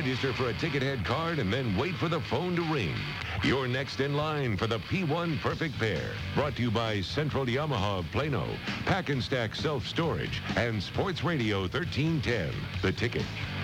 Register for a ticket-head card and then wait for the phone to ring. You're next in line for the P1 Perfect Pair. Brought to you by Central Yamaha of Plano, Pack and Stack Self-Storage, and Sports Radio 1310. The Ticket.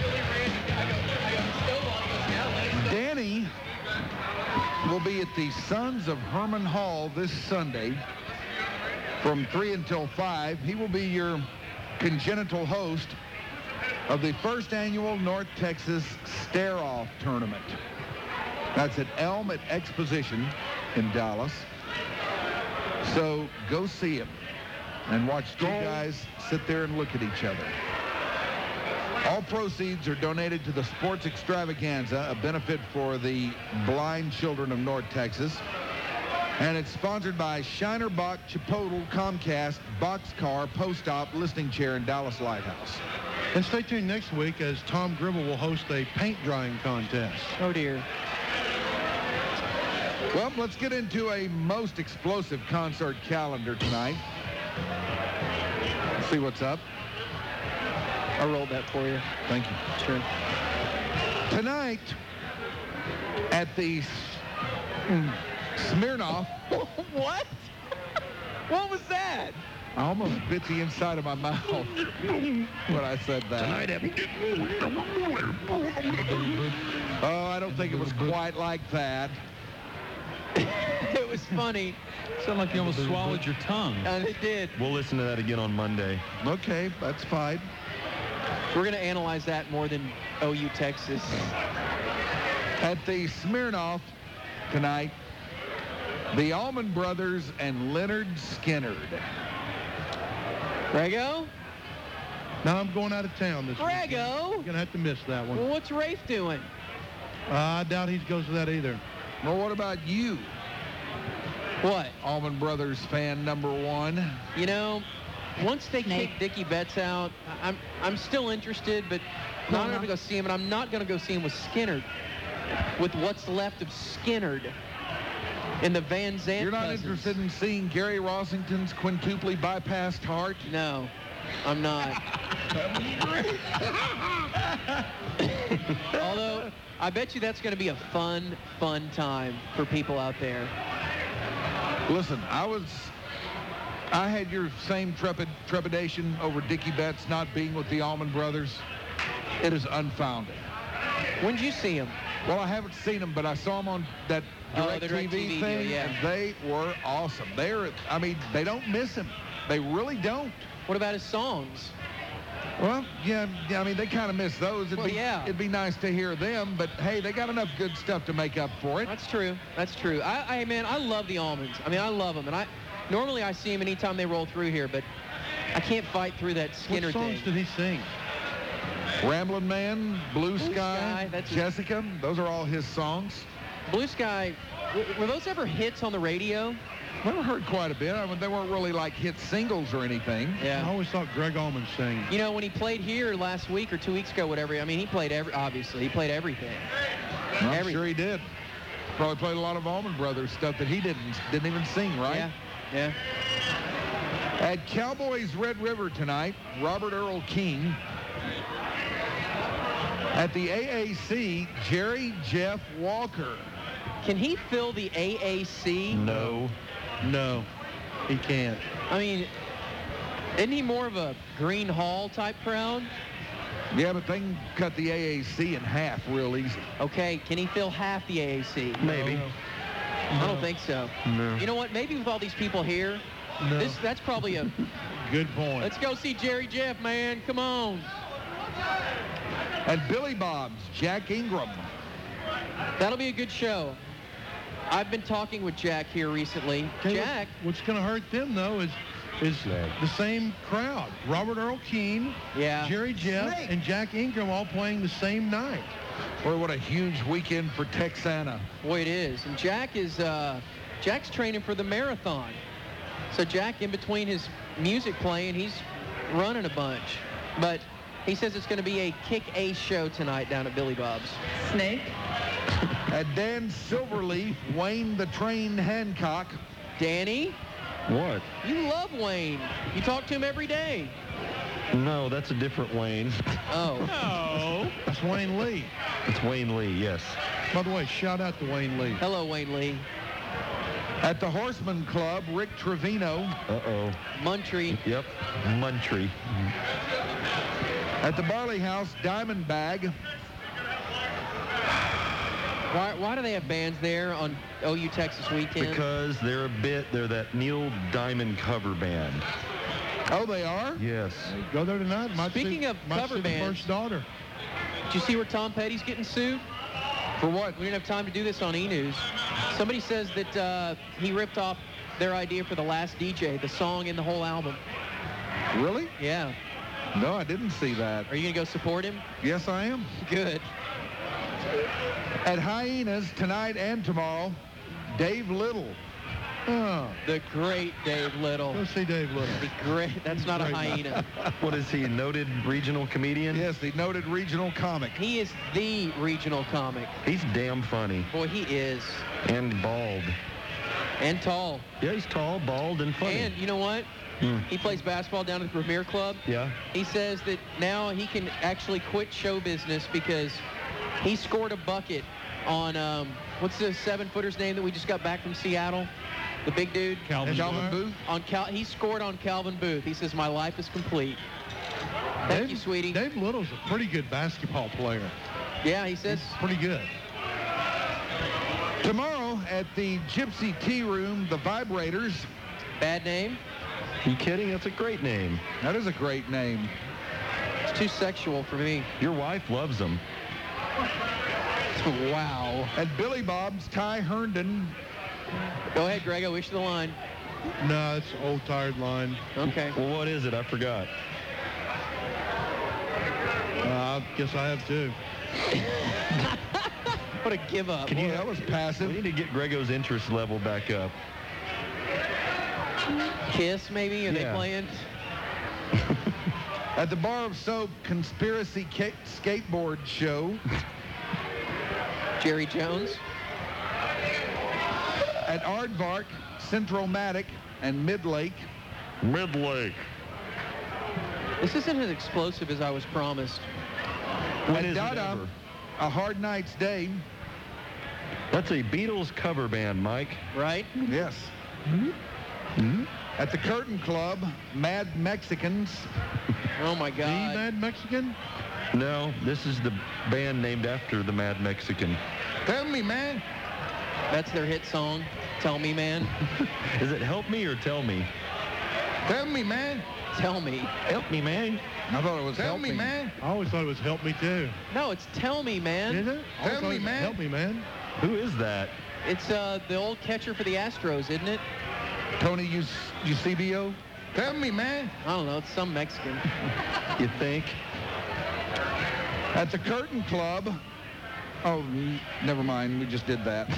Danny will be at the Sons of Herman Hall this Sunday from 3 until 5. He will be your congenital host of the first annual North Texas Stare-Off Tournament. That's at Elm at Exposition in Dallas. So go see him and watch two guys sit there and look at each other. All proceeds are donated to the Sports Extravaganza, a benefit for the blind children of North Texas. And it's sponsored by Shiner Bock, Chipotle, Comcast, Boxcar, Post-Op, Listening Chair, and Dallas Lighthouse. And stay tuned next week as Tom Gribble will host a paint drying contest. Oh, dear. Well, let's get into a most explosive concert calendar tonight. Let's see what's up. I rolled that for you. Thank you. Sure. Tonight at the Smirnoff. What? What was that? I almost bit the inside of my mouth when I said that. Oh, I don't think it was quite like that. It was funny. Sounded like you almost swallowed your tongue. And it did. We'll listen to that again on Monday. Okay, that's fine. We're going to analyze that more than OU Texas. At the Smirnoff tonight, the Allman Brothers and Leonard Skinnard. Grego? Now I'm going out of town this week. Grego? You're going to have to miss that one. Well, what's Rafe doing? I doubt he goes to that either. Well, what about you? What? Allman Brothers fan number one. You know, once they kick Dickie Betts out, I'm still interested, but not going to go see him, and I'm not going to go see him with Skinnard. With what's left of Skinnard in the Van Zandt You're not cousins. interested in seeing Gary Rossington's quintuply bypassed heart? No, I'm not. Although, I bet you that's going to be a fun time for people out there. Listen, I had your same trepidation over Dickie Betts not being with the Allman Brothers. It is unfounded. When did you see him? Well, I haven't seen them, but I saw them on that DirecTV DirecTV thing, deal, yeah. and they were awesome. They don't miss him. They really don't. What about his songs? Well, yeah, I mean, they kind of miss those. It'd be nice to hear them, but hey, they got enough good stuff to make up for it. That's true. Man, I love the Almonds. I mean, I love them, and normally I see them anytime they roll through here, but I can't fight through that Skinner thing. What songs did he sing? Ramblin' Man, Blue Sky, Jessica, those are all his songs. Blue Sky, were those ever hits on the radio? Well, I heard quite a bit. I mean, they weren't really like hit singles or anything. Yeah. I always thought Greg Allman sang. You know, when he played here last week or 2 weeks ago, whatever, I mean, he played obviously, he played everything. I'm sure he did. Probably played a lot of Allman Brothers stuff that he didn't even sing, right? Yeah. At Cowboys Red River tonight, Robert Earl King. At the AAC, Jerry Jeff Walker. Can he fill the AAC? No, he can't. I mean, isn't he more of a Green Hall type crowd? Yeah, but they can cut the AAC in half real easy. Okay, can he fill half the AAC? Maybe. I don't think so. No. You know what? Maybe with all these people here, that's probably a... Good point. Let's go see Jerry Jeff, man. Come on. And Billy Bob's Jack Ingram. That'll be a good show. I've been talking with Jack here recently. Jack. What's going to hurt them, though, is the same crowd. Robert Earl Keane, Jerry Jeff, and Jack Ingram all playing the same night. Boy, what a huge weekend for Texana. Boy, it is. And Jack's training for the marathon. So Jack, in between his music playing, he's running a bunch. But he says it's going to be a kick-ass show tonight down at Billy Bob's. Snake. And Dan Silverleaf, Wayne the Train Hancock. Danny? What? You love Wayne. You talk to him every day. No, that's a different Wayne. Oh. No. That's Wayne Lee. It's Wayne Lee, yes. By the way, shout out to Wayne Lee. Hello, Wayne Lee. At the Horseman Club, Rick Trevino. Uh-oh. Muntry. Yep, Muntry. At the Barley House, Diamond Bag. Why do they have bands there on OU Texas weekend? Because they're that Neil Diamond cover band. Oh, they are? Yes. Go there tonight. Speaking of cover the bands, first daughter. Did you see where Tom Petty's getting sued? For what? We didn't have time to do this on E-News. Somebody says that he ripped off their idea for The Last DJ, the song and the whole album. Really? Yeah. No, I didn't see that. Are you going to go support him? Yes, I am. Good. At Hyenas tonight and tomorrow, Dave Little. Oh, The great Dave Little. go see Dave Little. The great. That's not a hyena. What is he, a noted regional comedian? Yes, the noted regional comic. He is the regional comic. He's damn funny. Boy, he is. And bald. And tall. Yeah, he's tall, bald, and funny. And you know what? He plays basketball down at the Premier Club. Yeah. He says that now he can actually quit show business because he scored a bucket on, what's the 7-footer's name that we just got back from Seattle? The big dude? Calvin Booth. He scored on Calvin Booth. He says, my life is complete. Thank you, sweetie. Dave Little's a pretty good basketball player. Yeah, he says. Pretty good. Tomorrow at the Gypsy Tea Room, the Vibrators. Bad name. You kidding? That's a great name. That is a great name. It's too sexual for me. Your wife loves them. Wow. At Billy Bob's, Ty Herndon. Go ahead, Greg. I wish you the line. No, it's an old, tired line. Okay. Well, what is it? I forgot. I guess I have too. What a give up. Boy, that was We passive. need to get Grego's interest level back up. Kiss, maybe? Are they Yeah. playing? At the Bar of Soap Conspiracy Skateboard Show. Jerry Jones. At Aardvark, Centromatic, and Midlake. Midlake. This isn't as explosive as I was promised. When At is it Dada, ever? A Hard Night's Day. That's a Beatles cover band, Mike. Right? Yes. At the Curtain Club, Mad Mexicans. Oh, my The God. Mad Mexican? No, this is the band named after the Mad Mexican. Tell me, man. That's their hit song. Tell me, man. Is it Help Me or Tell Me? Tell me, man. Tell me. Help me, man. I thought it was Help Me, man. I always thought it was Help Me Too. No, it's Tell Me, man. Is it? I always Help thought me, it was man. Help Me, man. Who is that? It's the old catcher for the Astros, isn't it? Tony Eusebio. Tell me, man. I don't know. It's some Mexican. You think? At the Curtain Club. Oh, never mind. We just did that.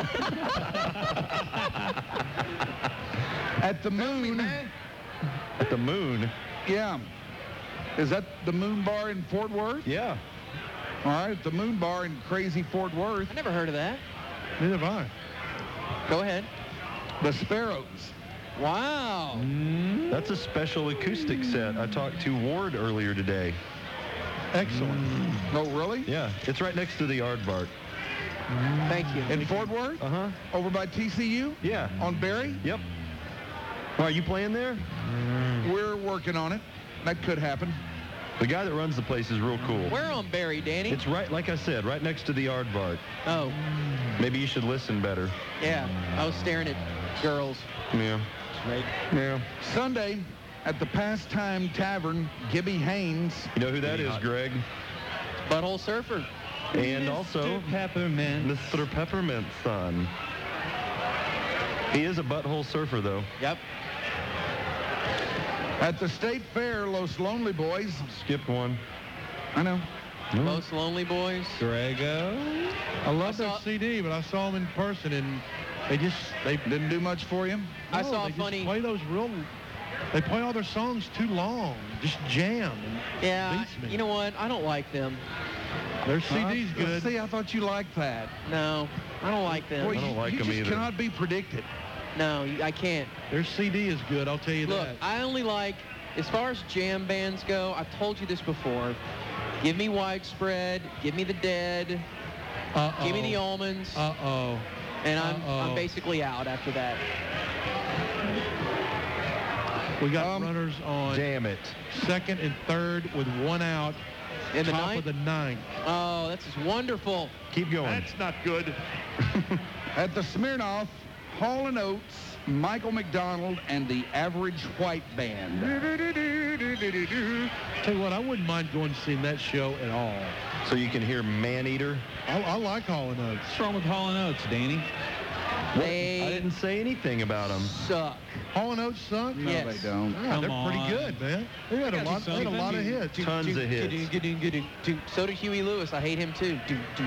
At the Moon. At the Moon? Yeah. Is that the Moon Bar in Fort Worth? Yeah. All right, at the Moon Bar in crazy Fort Worth. I never heard of that. Neither have I. Go ahead. The Sparrows. Wow. That's a special acoustic set. I talked to Ward earlier today. Excellent. Oh, really? Yeah, it's right next to the Aardvark. Thank you. In Fort Worth? Uh-huh. Over by TCU? Yeah. On Berry? Yep. Why, are you playing there? We're working on it. That could happen. The guy that runs the place is real cool. Where on Barry, Danny? It's right, like I said, right next to the Aardvark. Oh, Maybe you should listen better. yeah. I was staring at girls. Yeah. Right. Yeah. Sunday at the Pastime Tavern, Gibby Haynes. You know who that is, Greg? Butthole Surfer. And also Peppermint. Mr. Peppermint's son. He is a butthole surfer, though. Yep. At the State Fair, Los Lonely Boys. Skipped one. I know. Most Lonely Boys. Grego. I love I saw- that CD, but I saw them in person, and they Didn't do much for you? I saw a they just funny. they play all their songs too long, just jam. And Yeah. beats me. You know what? I don't like them. Their CD's good. See, I thought you liked that. No, I don't like them. Boy, I don't like you them just either. cannot be predicted. No, I can't. Their CD is good, I'll tell you Look, that. I only like, as far as jam bands go, I've told you this before, Give me Widespread. Give me the Dead. Give me the Almonds. And I'm basically out after that. We got runners on. Damn it. Second and third with one out. In the top ninth? of the ninth. Oh, that's just wonderful. Keep going. That's not good. At the Smirnoff, Hall & Oates, Michael McDonald, and the Average White Band. Tell you what, I wouldn't mind going to see that show at all. So you can hear Maneater. I like Hall & Oates. What's wrong with Hall & Oates, Danny? They I didn't say anything about them. suck. Hall & Oates suck? No, Yes. they don't. Yeah, they're Come pretty on. good, man. They had a lot of hits. Tons of hits. So did Huey Lewis. I hate him too.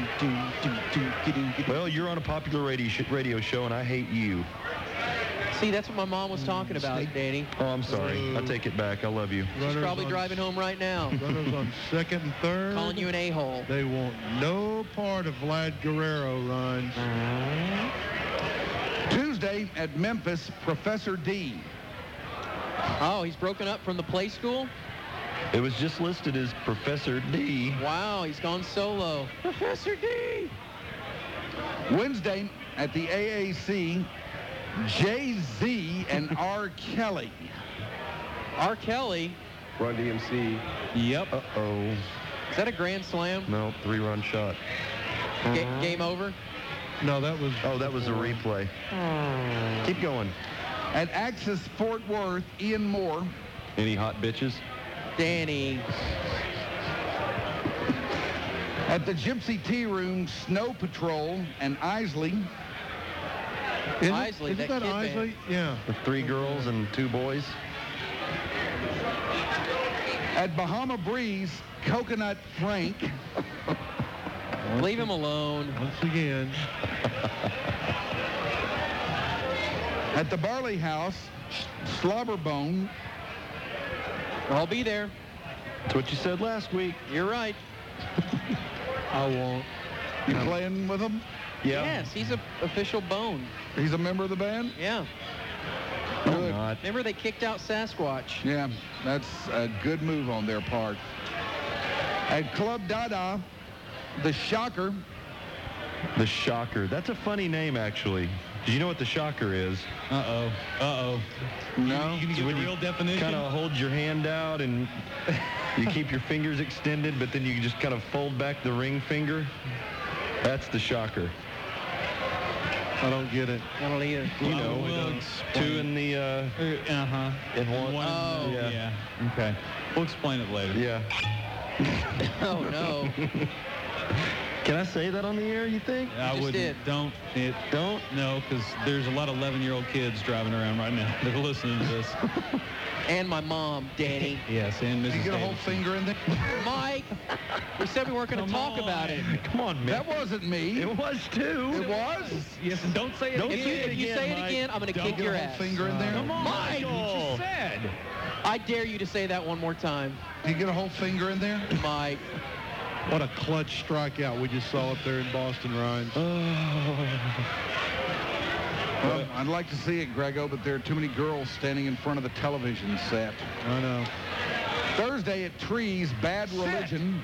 Well, you're on a popular radio show, and I hate you. See, that's what my mom was talking about, Danny. Oh, I'm sorry. I take it back. I love you. She's probably driving home right now. Runners on second and third. Calling you an a-hole. They want no part of Vlad Guerrero runs. Tuesday at Memphis, Professor D. Oh, he's broken up from the play school? It was just listed as Professor D. Wow, he's gone solo. Professor D! Wednesday at the AAC, Jay-Z and R. Kelly. R. Kelly, Run DMC. Yep. Uh-oh. is that a grand slam? No, 3-run shot. Game over? No, that was... Oh, that was a replay. Keep going. At Axis Fort Worth, Ian Moore. Any hot bitches? Danny. At the Gypsy Tea Room, Snow Patrol and Isley. Isley, Isn't that that kid Isley? band. Yeah. With 3 girls and 2 boys? At Bahama Breeze, Coconut Frank. Leave him alone. Once again. At the Barley House, Slobberbone. I'll be there. That's what you said last week. You're right. I won't. You playing with him? Yeah. Yes, he's an official Bone. He's a member of the band? Yeah. Good. Not. Remember they kicked out Sasquatch. Yeah, that's a good move on their part. At Club Dada, the Shocker. The Shocker. That's a funny name, actually. Do you know what the Shocker is? Uh-oh. Uh-oh. No. You can get the real definition? Kind of hold your hand out and you keep your fingers extended, but then you just kind of fold back the ring finger. That's the Shocker. I don't get it. I don't either. You know, will 2 in the Uh-huh. in one. Oh. Yeah. Okay. We'll explain it later. Yeah. Oh, no. Can I say that on the air, you think? I just wouldn't. did. Don't. Don't? No, because there's a lot of 11-year-old kids driving around right now that are listening to this. And my mom, Danny. Yes, and Mrs. You get a whole Davidson. finger in there? Mike, we said we weren't going to talk about it. Come on, man. That wasn't me. It was too. It was? Yes, and don't say it Don't again. If you say it Mike. again, I'm going to Don't kick Get your a whole ass. finger in there? Come on, Mike! What you said. I dare you to say that one more time. You get a whole finger in there? Mike. What a clutch strikeout we just saw up there in Boston, Ryan. Well, I'd like to see it, Grego, but there are too many girls standing in front of the television set. I know. Thursday at Trees, Bad Religion.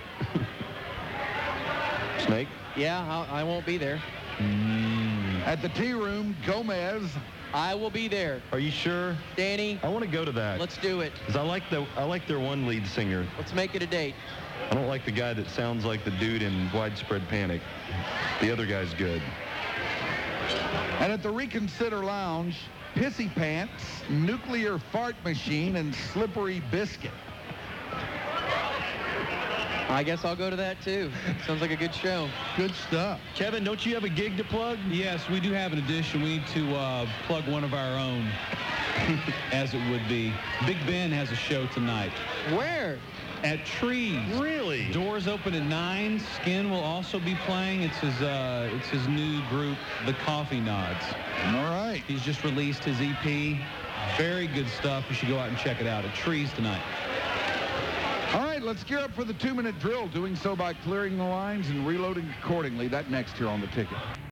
Snake? Yeah, I won't be there. At the Tea Room, Gomez. I will be there. Are you sure? Danny, I want to go to that. let's do it. 'Cause I like their one lead singer. Let's make it a date. I don't like the guy that sounds like the dude in Widespread Panic. The other guy's good. And at the Reconsider Lounge, Pissy Pants, Nuclear Fart Machine, and Slippery Biscuit. I guess I'll go to that too. Sounds like a good show. Good stuff. Kevin, don't you have a gig to plug? Yes, we do have an addition. We need to plug one of our own, as it would be. Big Ben has a show tonight Where? at Trees. Really? Doors open at 9. Skin will also be playing. It's his new group, the Coffee Nods. All right. He's just released his EP. Very good stuff. You should go out and check it out at Trees tonight. All right, let's gear up for the 2-minute drill, doing so by clearing the lines and reloading accordingly. That next here on The Ticket.